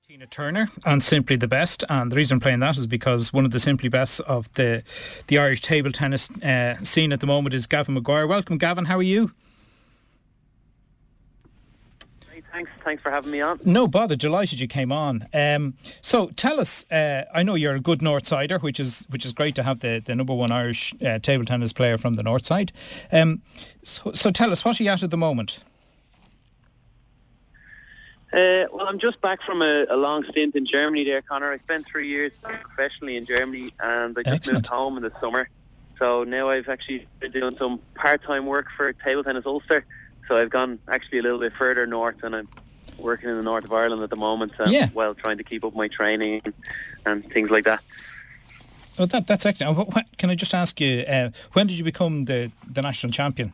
Tina Turner and Simply the Best, and the reason I'm playing that is because one of the Simply Bests of the Irish table tennis scene at the moment is Gavin Maguire. Welcome, Gavin. How are you? Thanks for having me on. No bother, delighted you came on. So tell us, I know you're a good North Sider, which is great to have the number one Irish table tennis player from the North Side. So tell us, what are you at the moment? Well, I'm just back from a long stint in Germany there, Conor. I spent 3 years professionally in Germany, and I just moved home in the summer. So now I've actually been doing some part-time work for Table Tennis Ulster. So I've gone actually a little bit further north, and I'm working in the north of Ireland at the moment, while trying to keep up my training and things like that. Well, that's excellent. Can I just ask you, when did you become the national champion?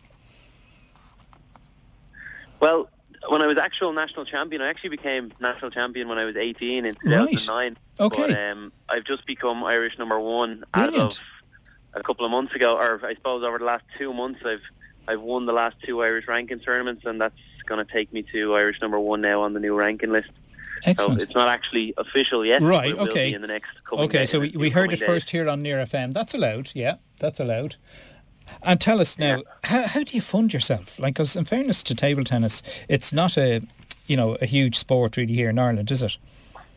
Well, when I was actual national champion, I actually became national champion when I was 18 in 2009. Right. Okay. But I've just become Irish number one Brilliant. as of a couple of months ago, or I suppose over the last 2 months, I've won the last 2 Irish ranking tournaments, and that's going to take me to Irish number one now on the new ranking list. Excellent. So it's not actually official yet. Right, but it will okay. be in the next couple of days. Okay, so we heard it first here on Near FM. That's allowed, yeah, that's allowed. And tell us now, how do you fund yourself? Like, because in fairness to table tennis, it's not a huge sport really here in Ireland, is it?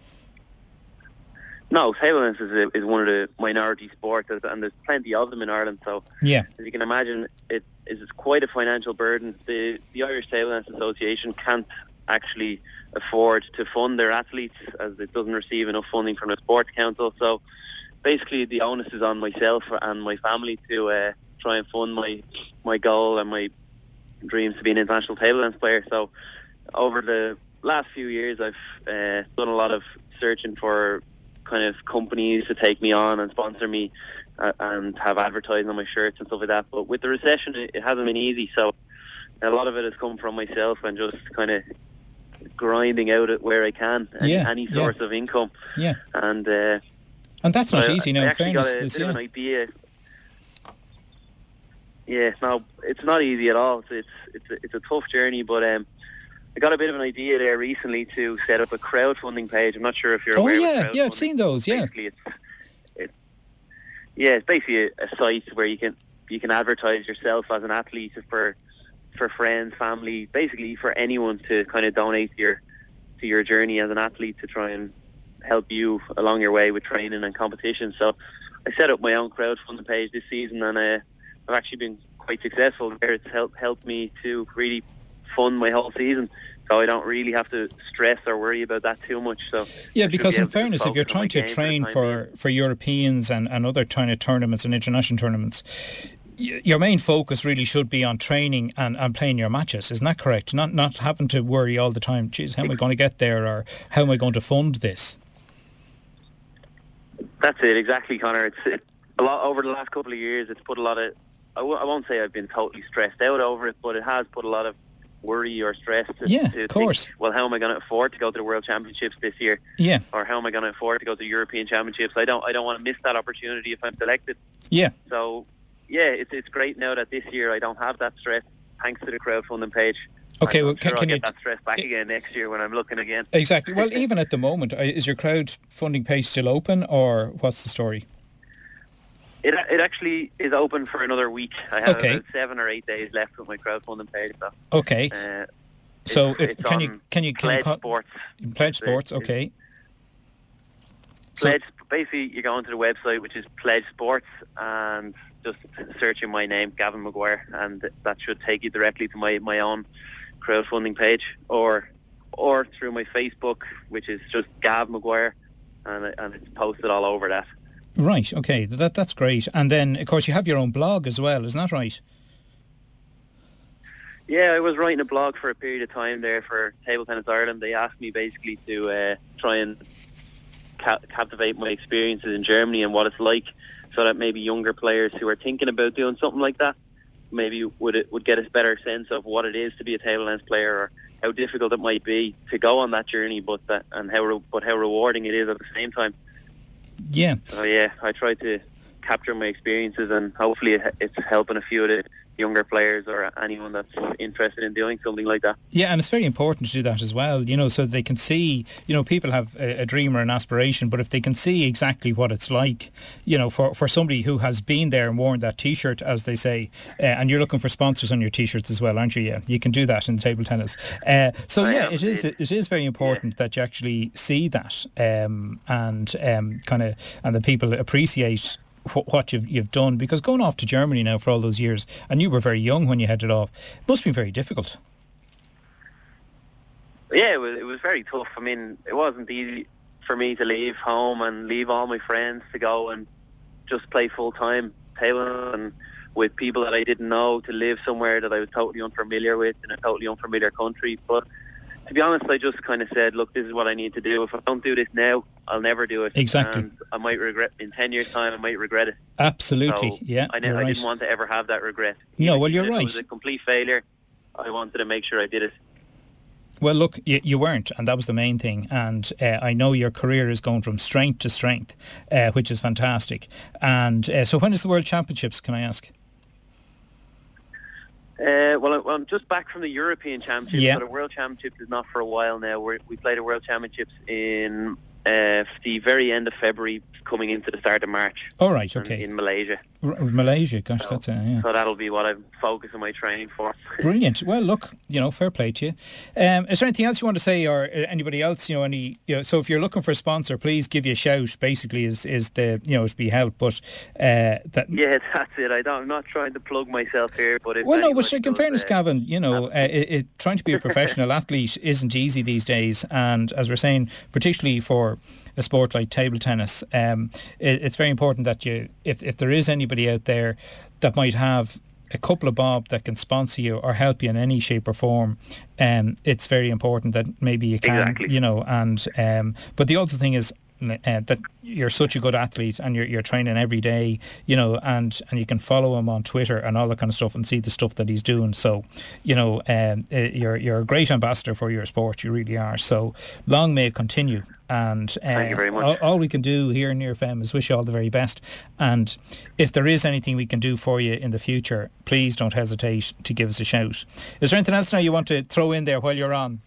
No, table tennis is one of the minority sports, and there's plenty of them in Ireland. So, yeah, as you can imagine, it's quite a financial burden. The Irish Table Tennis Association can't actually afford to fund their athletes, as it doesn't receive enough funding from the Sports Council. So, basically, the onus is on myself and my family to try and fund my goal and my dreams to be an international table tennis player. So, over the last few years, I've done a lot of searching for kind of companies to take me on and sponsor me and have advertising on my shirts and stuff like that. But with the recession, it hasn't been easy. So a lot of it has come from myself and just kind of grinding out it where I can, any source of income. Yeah. And that's not easy now, I in actually fairness. got a bit of an idea. Yeah, no, it's not easy at all. It's a tough journey, but I got a bit of an idea there recently to set up a crowdfunding page. I'm not sure if you're aware of crowdfunding. Yeah, I've seen those, yeah. Basically, it's basically a site where you can advertise yourself as an athlete for friends, family, basically for anyone to kind of donate to your journey as an athlete to try and help you along your way with training and competition. So I set up my own crowdfunding page this season, and I've actually been quite successful there. It's helped me to really fund my whole season, so I don't really have to stress or worry about that too much. So yeah, because in fairness, if you're trying to train for Europeans and other kind of tournaments and international tournaments, your main focus really should be on training and playing your matches. Isn't that correct? Not having to worry all the time, geez, how am I going to get there, or how am I going to fund this? That's it, exactly, Conor. It's a lot over the last couple of years. It's put a lot of, I won't say I've been totally stressed out over it, but it has put a lot of worry or stress to of course. Think, well, how am I going to afford to go to the World Championships this year? Yeah. Or how am I going to afford to go to the European Championships? I don't want to miss that opportunity if I'm selected. Yeah. So, yeah, it's great now that this year I don't have that stress thanks to the crowdfunding page. Okay, well, I'll get that stress back again next year when I'm looking again. Exactly. Well, even at the moment, is your crowdfunding page still open, or what's the story? It actually is open for another week. I have about 7 or 8 days left with my crowdfunding page. So, okay. So can you Pledge Sports? Pledge Sports, okay. Pledge. Basically, you go onto the website, which is Pledge Sports, and just searching my name, Gavin Maguire, and that should take you directly to my own crowdfunding page, or through my Facebook, which is just Gav Maguire, and it's posted all over that. Right, okay, that's great. And then, of course, you have your own blog as well, isn't that right? Yeah, I was writing a blog for a period of time there for Table Tennis Ireland. They asked me basically to try and captivate my experiences in Germany and what it's like, so that maybe younger players who are thinking about doing something like that maybe would get a better sense of what it is to be a table tennis player, or how difficult it might be to go on that journey, but how rewarding it is at the same time. Yeah. So yeah, I try to capture my experiences, and hopefully it's helping a few of the younger players or anyone that's interested in doing something like that. Yeah, and it's very important to do that as well, so they can see, people have a dream or an aspiration, but if they can see exactly what it's like, for somebody who has been there and worn that T-shirt, as they say, and you're looking for sponsors on your T-shirts as well, aren't you? Yeah, you can do that in table tennis. It is very important that you actually see that and the people appreciate what you've done, because going off to Germany now for all those years, and you were very young when you headed off, it must be very difficult. Yeah, it was very tough. I mean, it wasn't easy for me to leave home and leave all my friends to go and just play full-time table and with people that I didn't know, to live somewhere that I was totally unfamiliar with in a totally unfamiliar country. But to be honest, I just kind of said, look, this is what I need to do. If I don't do this now, I'll never do it. Exactly. And I might regret, in 10 years' time, I might regret it. Absolutely, so yeah. I didn't want to ever have that regret. No, well, you're right. If it was a complete failure, I wanted to make sure I did it. Well, look, you weren't, and that was the main thing. And I know your career is going from strength to strength, which is fantastic. And so when is the World Championships, can I ask? Well, I'm just back from the European Championships, yeah. So the World Championships is not for a while now. We played the World Championships in the very end of February, coming into the start of March. All right, okay. In Malaysia. Malaysia, gosh, so, that's yeah. So that'll be what I'm focusing my training for. Brilliant. Well, look, fair play to you. Is there anything else you want to say, or anybody else? So if you're looking for a sponsor, please give you a shout. Basically, is the to be helped. But yeah, that's it. I'm not trying to plug myself here, but in fairness, Gavin, trying to be a professional athlete isn't easy these days, and as we're saying, particularly for a sport like table tennis, it's very important that if there is anybody out there that might have a couple of bob that can sponsor you or help you in any shape or form, it's very important that maybe you can, exactly. But the other thing is that you're such a good athlete and you're training every day, and you can follow him on Twitter and all that kind of stuff and see the stuff that he's doing. So, you're a great ambassador for your sport. You really are. So long may it continue. And thank you very much. All we can do here in Near FM is wish you all the very best. And if there is anything we can do for you in the future, please don't hesitate to give us a shout. Is there anything else now you want to throw in there while you're on?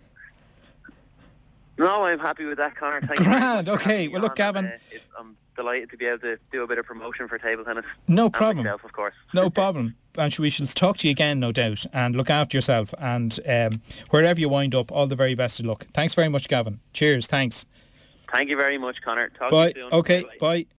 No, I'm happy with that, Conor. Thank Grand, you. Okay. Well, look, Gavin. I'm delighted to be able to do a bit of promotion for table tennis. No problem. And myself, of course. No problem. And we shall talk to you again, no doubt. And look after yourself. And wherever you wind up, all the very best of luck. Thanks very much, Gavin. Cheers. Thanks. Thank you very much, Conor. Talk Bye. to you soon. Okay. Bye.